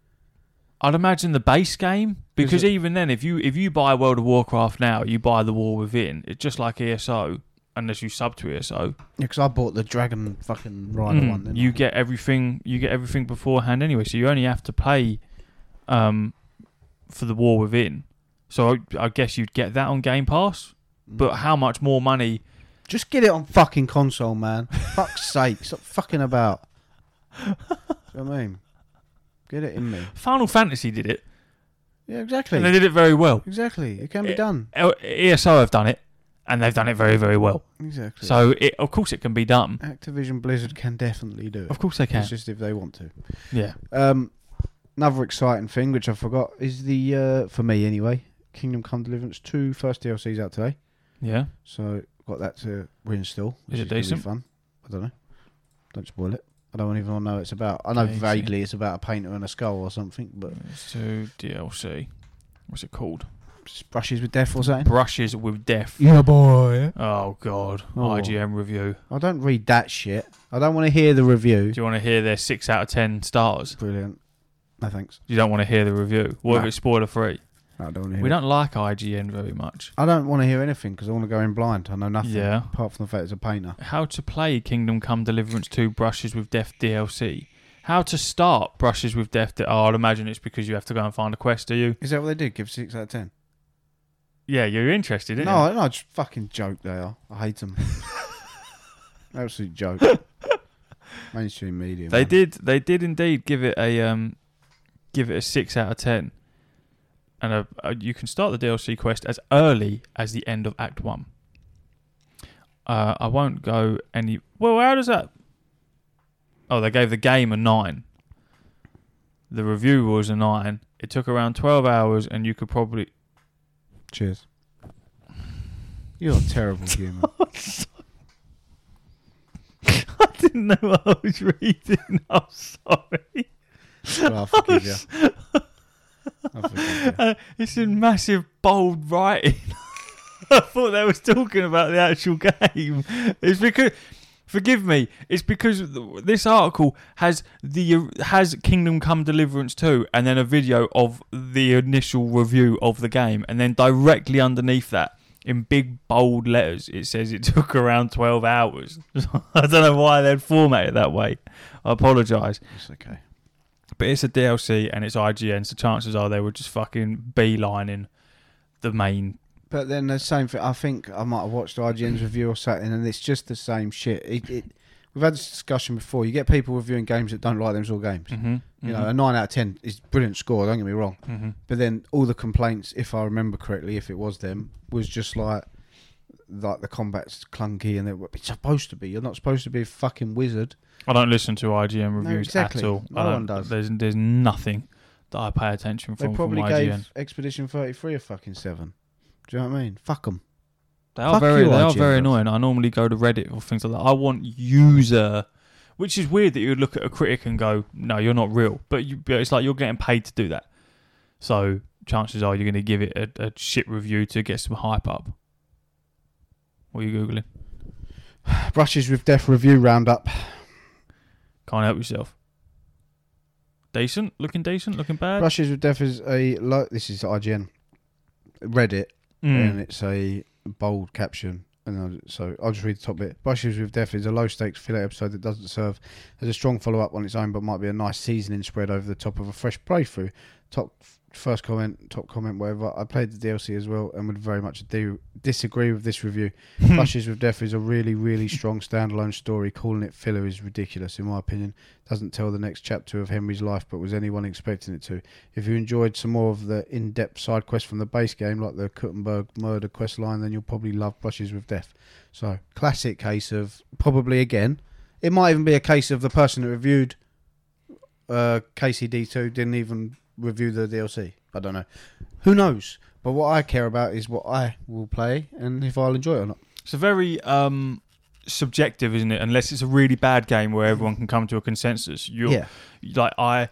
I'd imagine the base game, because it- even then, if you if you buy World of Warcraft now, you buy the War Within. It's just like E S O, unless you sub to E S O. Yeah, because I bought the Dragon fucking Rider Mm, one. Didn't you I? get everything. You get everything beforehand anyway, so you only have to pay um, for the War Within. So I, I guess you'd get that on Game Pass. But how much more money? Just get it on fucking console, man. Fuck's sake, stop fucking about. Do you know what I mean? Get it in me. Final Fantasy did it, Yeah, exactly. and they did it very well. Exactly. It can be It- done. L- E S O have done it, and they've done it very, very well. Exactly. So, it, of course, it can be done. Activision Blizzard can definitely do it. Of course, they can. It's just if they want to. Yeah. Um, another exciting thing, which I forgot, is the, uh, for me anyway, Kingdom Come Deliverance two, first D L C's out today. Yeah. So, got that to reinstall. Which Is it is gonna be decent? fun. I don't know. Don't spoil it. I don't even know what it's about. I know Okay, vaguely it's about a painter and a skull or something, but So D L C. What's it called? just brushes with death or something. Brushes with Death. Yeah, boy. Oh God. Oh. I G N review. I don't read that shit. I don't want to hear the review. Do you want to hear their six out of ten stars? Brilliant. No thanks. You don't want to hear the review. What if No. it's spoiler free? No, I don't want to hear. We it. don't like I G N very much. I don't want to hear anything because I want to go in blind. I know nothing. Yeah. Apart from the fact it's a painter. How to play Kingdom Come Deliverance two Brushes with Death D L C. How to start Brushes with Death. D- oh, I'd imagine it's because you have to go and find a quest, do you? Is that what they did? Give six out of ten? Yeah, you're interested, isn't No, you? no, just fucking joke. They are. I hate them. Absolute joke. Mainstream media. They man. did. They did indeed give it a um, give it a six out of ten, and a, a, you can start the D L C quest as early as the end of Act One. Uh, I won't go any. Well, how does that? Oh, they gave the game a nine. The review was a nine. It took around twelve hours, and you could probably. Cheers. You're a terrible human. I didn't know what I was reading. I'm sorry. Well, I'll forgive you. I'll forgive you. Uh, it's in massive bold writing. I thought they was talking about the actual game. It's because, forgive me, it's because this article has the has Kingdom Come Deliverance two, and then a video of the initial review of the game, and then directly underneath that, in big bold letters, it says it took around twelve hours. I don't know why they'd format it that way. I apologise. It's okay. But it's a D L C and it's I G N, so chances are they were just fucking beelining the main. But then the same thing. I think I might have watched I G N's review or something, and it's just the same shit. It, it, we've had this discussion before. You get people reviewing games that don't like them sort of games. Mm-hmm, You know, a nine out of ten is a brilliant score. Don't get me wrong. mm-hmm. But then all the complaints, if I remember correctly, if it was them, was just like, like the combat's clunky, and it, it's supposed to be. You're not supposed to be a fucking wizard. I don't listen to I G N No, reviews exactly. at all. No I don't, one does. There's there's nothing that I pay attention They from probably from I G N. gave Expedition thirty-three a fucking seven. Do you know what I mean? Fuck them. They are Fuck very you, they are I G N very does. annoying. I normally go to Reddit or things like that. I want user, which is weird that you would look at a critic and go, "No, you're not real." But, you, but it's like you're getting paid to do that. So chances are you're going to give it a, a shit review to get some hype up. What are you googling? Brushes with Death review roundup. Can't help yourself. Decent, looking decent, looking bad. Brushes with Death is a lo- this is I G N Reddit, Mm. and it's a bold caption. And I, so I'll just read the top bit. Brushes with Death is a low stakes filler episode that doesn't serve as a strong follow up on its own, but might be a nice seasoning spread over the top of a fresh playthrough. top first comment, top comment, whatever. I played the D L C as well and would very much do, disagree with this review. Brushes with Death is a really, really strong standalone story. Calling it filler is ridiculous, in my opinion. Doesn't tell the next chapter of Henry's life, but was anyone expecting it to? If you enjoyed some more of the in-depth side quests from the base game, like the Kuttenberg murder quest line, then you'll probably love Brushes with Death. So, classic case of, probably again, it might even be a case of the person that reviewed uh, K C D two didn't even review the D L C. I don't know. Who knows? But what I care about is what I will play and if I'll enjoy it or not. It's a very um, subjective, isn't it? Unless it's a really bad game where everyone can come to a consensus. You're, Yeah. Like I,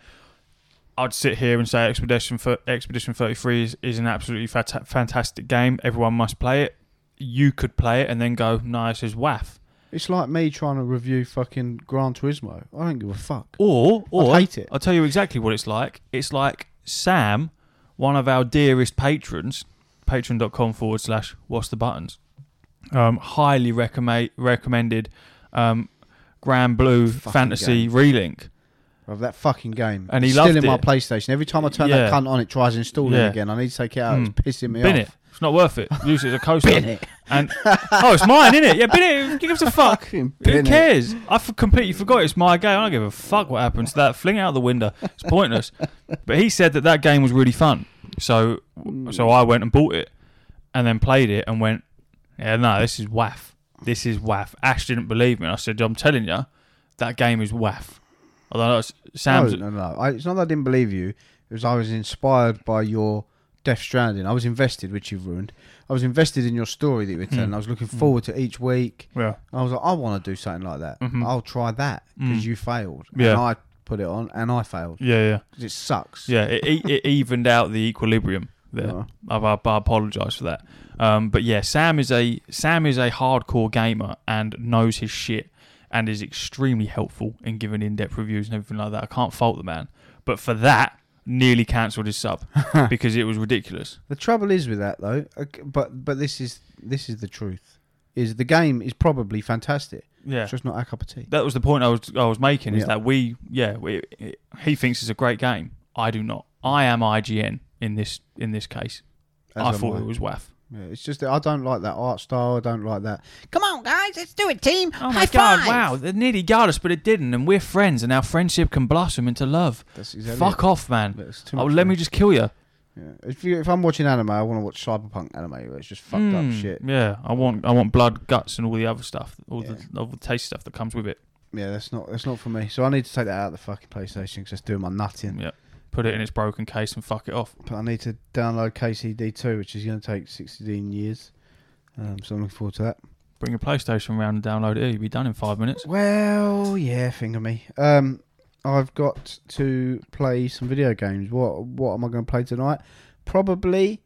I'd sit here and say Expedition for Expedition thirty-three is, is an absolutely fat- fantastic game. Everyone must play it. You could play it and then go, no, this is waff. It's like me trying to review fucking Gran Turismo. I don't give a fuck. Or, or I hate it. I'll tell you exactly what it's like. It's like Sam, one of our dearest patrons, patreon.com forward slash what's the buttons, um, highly recommend, recommended um, Grand Blue Fucking Fantasy game. Relink. Of that fucking game. And he it's loved still in my it. PlayStation. Every time I turn Yeah. that cunt on, it tries installing Yeah. again. I need to take it out. Mm. It's pissing me Bin off. it. It's not worth it. Use it as a coaster. Bin it. And oh, it's mine, isn't it? Yeah, bin it. Who gives a fuck? Fucking Who bin it. cares? I f- completely forgot it's my game. I don't give a fuck what happens to that. Fling it out the window. It's pointless. But he said that that game was really fun. So so I went and bought it and then played it and went, yeah, no, this is waff. This is waff. Ash didn't believe me. I said, I'm telling you, that game is waff. Although Sam's... No, no, no. I, it's not that I didn't believe you. It was I was inspired by your Death Stranding. I was invested, which you've ruined. I was invested in your story that you were telling. Mm. I was looking forward to each week. Yeah. I was like, I want to do something like that. Mhm. I'll try that because Mm. you failed. Yeah. And I put it on and I failed. Yeah, yeah. 'Cause it sucks. Yeah, it, it, it evened out the equilibrium there. Yeah. I, I, I apologise for that. Um, but yeah, Sam is a Sam is a hardcore gamer and knows his shit and is extremely helpful in giving in-depth reviews and everything like that. I can't fault the man. But for that, nearly cancelled his sub because it was ridiculous. The trouble is with that though, ok, but but this is this is the truth. Is the game is probably fantastic. Yeah. It's just not our cup of tea. That was the point I was I was making is Yeah. that we yeah we, it, he thinks it's a great game. I do not. I am I G N in this in this case. As I am thought I. it was waff. Yeah, it's just that I don't like that art style. I don't like that. Come on, guys, let's do it, team. Oh High my god! five. Wow, they nearly got us, but it didn't, and we're friends, and our friendship can blossom into love. That's exactly Fuck it. off, man! That's too Oh, much let for me just kill you. Yeah. If you, if I'm watching anime, I want to watch cyberpunk anime where it's just fucked up Mm, shit. Yeah, I want I want blood, guts, and all the other stuff, all Yeah. the all the taste stuff that comes with it. Yeah, that's not that's not for me. So I need to take that out of the fucking PlayStation because it's doing my nutting. Yeah, put it in its broken case and fuck it off. But I need to download K C D two, which is going to take sixteen years. Um, so I'm looking forward to that. Bring your PlayStation around and download it. You'll be done in five minutes. Well, yeah, finger me. Um, I've got to play some video games. What what am I going to play tonight? Probably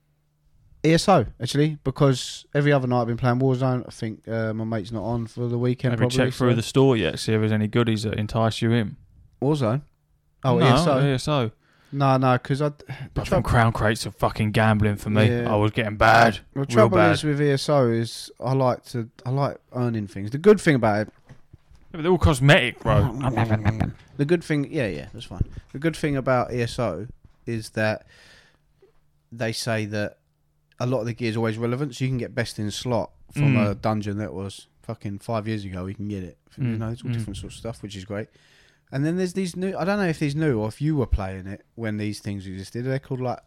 E S O, actually, because every other night I've been playing Warzone. I think uh, my mate's not on for the weekend. Have you probably, checked through so- the store yet? See if there's any goodies that entice you in. Warzone? Oh, no, E S O? E S O. No, no, because I... The But trouble, from Crown Crates are fucking gambling for me. Yeah. I was getting bad. the real trouble bad. is with E S O is I like to I like earning things. The good thing about it... Yeah, but they're all cosmetic, bro. The good thing... Yeah, yeah, that's fine. The good thing about E S O is that they say that a lot of the gear is always relevant, so you can get best in slot from Mm. a dungeon that was fucking five years ago. You can get it. You Mm, know, it's all mm. different sorts of stuff, which is great. And then there's these new... I don't know if these new or if you were playing it when these things existed. They're called like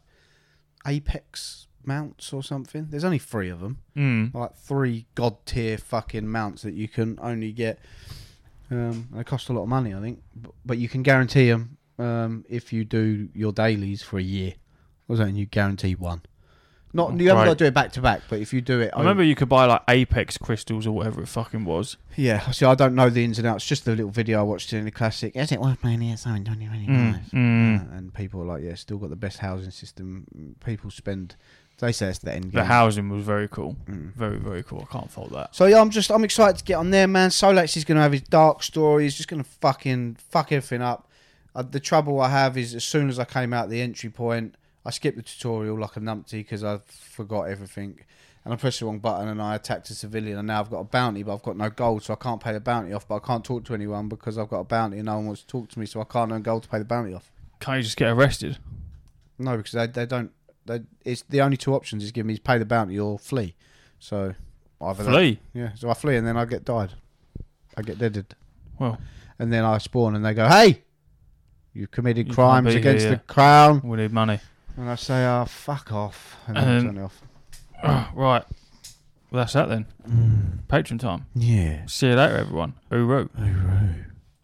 Apex mounts or something. There's only three of them. Mm. Like three god tier fucking mounts that you can only get. Um, they cost a lot of money, I think, B- but you can guarantee them um, if you do your dailies for a year. Or something, you guarantee one. Not you haven't Right. got to do it back to back, but if you do it, I remember you could buy like Apex crystals or whatever it fucking was. yeah. See, I don't know the ins and outs. Just the little video I watched in the classic. Is it worth playing E S O in twenty twenty-five? Mm, mm. Uh, and people are like, yeah, still got the best housing system. People spend. They say it's the end game. The housing was very cool. Mm. Very, very cool. I can't fault that. So yeah, I'm just I'm excited to get on there, man. Solax is going to have his dark story. He's just going to fucking fuck everything up. Uh, the trouble I have is as soon as I came out the entry point, I skipped the tutorial like a numpty because I forgot everything, and I pressed the wrong button and I attacked a civilian, and now I've got a bounty, but I've got no gold, so I can't pay the bounty off. But I can't talk to anyone because I've got a bounty and no one wants to talk to me, so I can't earn gold to pay the bounty off. Can't you just get arrested? No, because they they don't. They, it's the only two options he's given me is pay the bounty or flee. So either Flee? That, yeah. So I flee and then I get died. I get deaded. Well, and then I spawn and they go, "Hey, you've committed You crimes can't be against here, the yeah. crown." we need money. And I say, "Oh, fuck off," and then Um, I turn it off. Oh, right. Well, that's that then. Mm. Patreon time. Yeah. See you later, everyone. Hooroo. Hooroo.